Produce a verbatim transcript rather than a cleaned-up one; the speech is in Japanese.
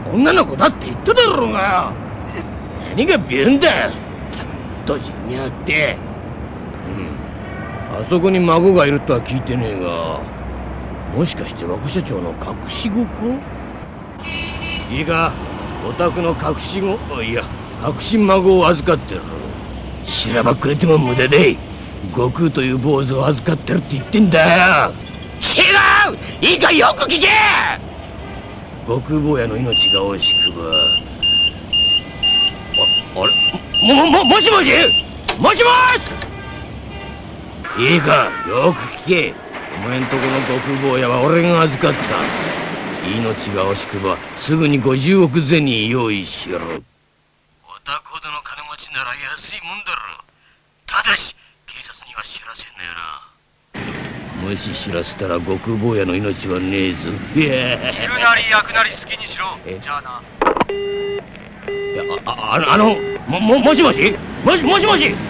女の子だって言っただろうが。何がビルんだよ。たっと地味あって。うん。あそこに孫がいるとは聞いてねえが、もしかして若社長の隠し子か？いいか、お宅の隠し子、いや隠し孫を預かってる。しらばっくれても無駄で、悟空という坊主を預かってるって言ってんだよ。違う！いいかよく聞け！悟空坊やの命が惜しくば、あ、あれ、も、も、もしもしもしもしいいか、よく聞け。お前んとこの悟空坊やは俺が預かった。命が惜しくばすぐにごじゅうおく銭用意しろ。お宅ほどの金持ちなら安いもんだろ。ただし警察には知らせんなよな。もし知らせたら悟空坊やの命はねえぞ。いや、いるなり焼くなり好きにしろ。じゃあな。いや、あ、あ、あの、も、も、もしもしもしもしもし